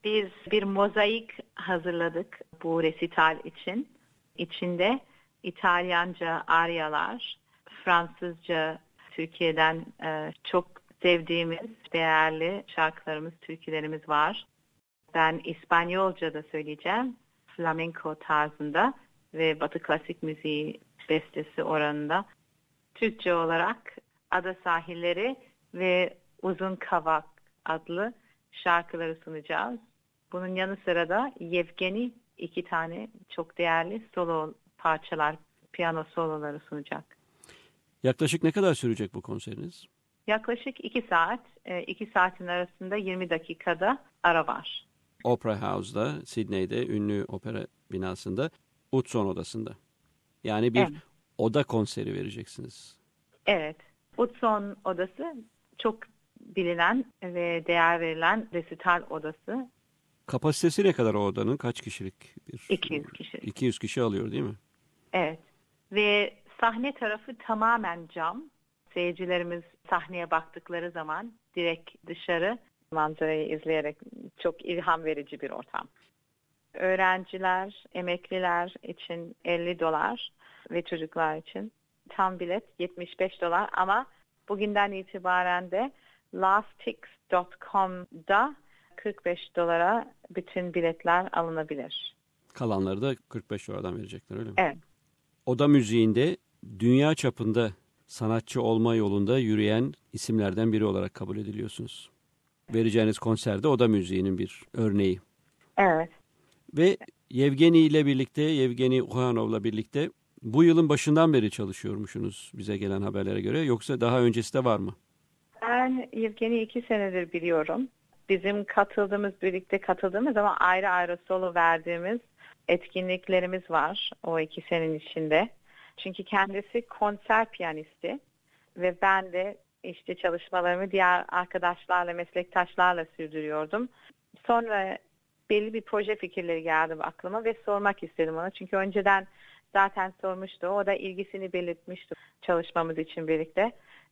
Biz bir mozaik hazırladık bu resital için. İçinde İtalyanca aryalar, Fransızca Türkiye'den çok sevdiğimiz değerli şarkılarımız, türkülerimiz var. Ben İspanyolca da söyleyeceğim, flamenco tarzında ve Batı klasik müziği bestesi oranında. Türkçe olarak Ada Sahilleri ve Uzun Kavak adlı şarkıları sunacağız. Bunun yanı sıra da Yevgeni 2 tane çok değerli solo parçalar, piyano soloları sunacak. Yaklaşık ne kadar sürecek bu konseriniz? Yaklaşık 2 saat. 2 saatin arasında 20 dakikada ara var. Opera House'da, Sydney'de, ünlü opera binasında, Hudson Odası'nda. Yani bir oda konseri vereceksiniz. Evet. Hudson Odası çok bilinen ve değer verilen resital odası. Kapasitesi ne kadar o odanın? Kaç kişilik? 200 kişi. 200 kişi alıyor değil mi? Evet. Ve sahne tarafı tamamen cam. Seyircilerimiz sahneye baktıkları zaman direkt dışarı manzarayı izleyerek çok ilham verici bir ortam. Öğrenciler, emekliler için $50 ve çocuklar için tam bilet $75 ama bugünden itibaren de lasttix.com'da $45 bütün biletler alınabilir. Kalanları da $45'dan verecekler öyle mi? Evet. Oda müziğinde dünya çapında sanatçı olma yolunda yürüyen isimlerden biri olarak kabul ediliyorsunuz. Vereceğiniz konserde oda müziğinin bir örneği. Evet. Ve Yevgeni ile birlikte, Yevgeni Uhanov'la birlikte bu yılın başından beri çalışıyormuşsunuz bize gelen haberlere göre. Yoksa daha öncesi de var mı? Ben Yevgeni'yi 2 senedir biliyorum. Bizim birlikte katıldığımız ama ayrı ayrı solo verdiğimiz etkinliklerimiz var o 2 senenin içinde. Çünkü kendisi konser piyanisti ve ben de işte çalışmalarımı diğer arkadaşlarla, meslektaşlarla sürdürüyordum. Sonra belli bir proje fikirleri geldi aklıma ve sormak istedim ona. Çünkü önceden zaten sormuştu. O da ilgisini belirtmişti çalışmamız için birlikte.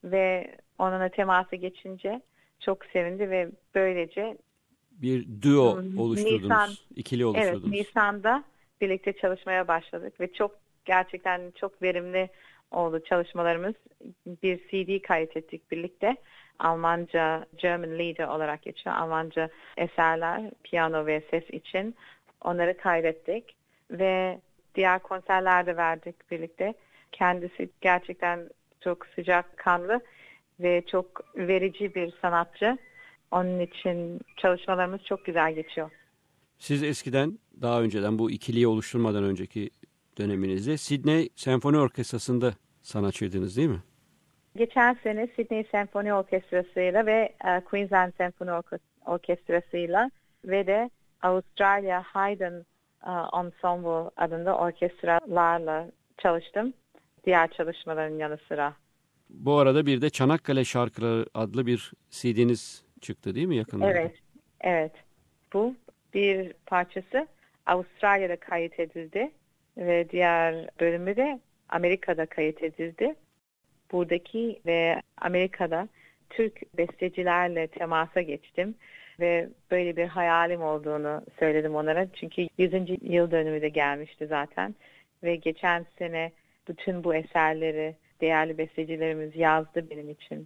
Ve onunla temasa geçince çok sevindi ve böylece bir duo oluşturdunuz, ikili oluşturdunuz. Evet, Nisan'da birlikte çalışmaya başladık ve gerçekten çok verimli oldu çalışmalarımız. Bir CD kaydettik birlikte. Almanca German Lieder olarak geçiyor. Almanca eserler, piyano ve ses için. Onları kaydettik ve diğer konserlerde verdik birlikte. Kendisi gerçekten çok sıcakkanlı ve çok verici bir sanatçı. Onun için çalışmalarımız çok güzel geçiyor. Siz eskiden, daha önceden bu ikiliyi oluşturmadan önceki döneminizde Sydney Senfoni Orkestrası'nda sanatçıydınız değil mi? Geçen sene Sydney Senfoni Orkestrası'yla ve Queensland Senfoni Orkestrası'yla ve de Australia Haydn Ensemble adında orkestralarla çalıştım. Diğer çalışmaların yanı sıra. Bu arada bir de Çanakkale Şarkıları adlı bir CD'niz çıktı değil mi yakında? Evet. Bu bir parçası Avustralya'da kayıt edildi ve diğer bölümü de Amerika'da kayıt edildi. Buradaki ve Amerika'da Türk bestecilerle temasa geçtim ve böyle bir hayalim olduğunu söyledim onlara. Çünkü 100. yıl dönümü de gelmişti zaten ve geçen sene bütün bu eserleri değerli bestecilerimiz yazdı benim için.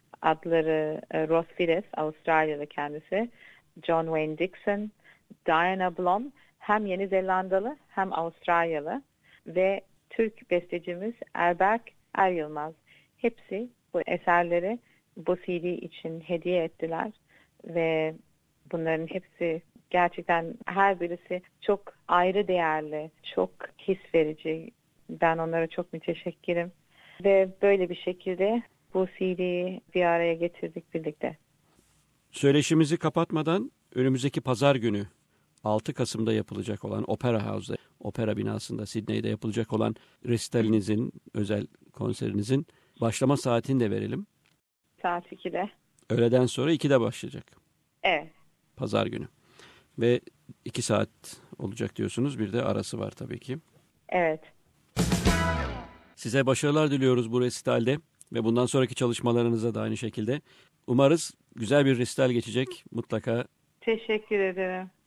Adları Ross Fides, Avustralyalı kendisi, John Wayne Dixon, Diana Blom, hem Yeni Zelandalı hem Avustralyalı ve Türk bestecimiz Erberk Eryılmaz. Hepsi bu eserleri bu CD için hediye ettiler ve bunların hepsi gerçekten her birisi çok ayrı değerli, çok his verici. Ben onlara çok müteşekkirim ve böyle bir şekilde bu CD'yi bir araya getirdik birlikte. Söyleşimizi kapatmadan önümüzdeki pazar günü 6 Kasım'da yapılacak olan Opera House'da, opera binasında Sydney'de yapılacak olan resitalinizin, özel konserinizin başlama saatini de verelim. Saat 2'de. Öğleden sonra 2'de başlayacak. Evet. Pazar günü. Ve 2 saat olacak diyorsunuz. Bir de arası var tabii ki. Evet. Size başarılar diliyoruz bu resitalde ve bundan sonraki çalışmalarınıza da aynı şekilde. Umarız güzel bir resital geçecek. Mutlaka Teşekkür ederim.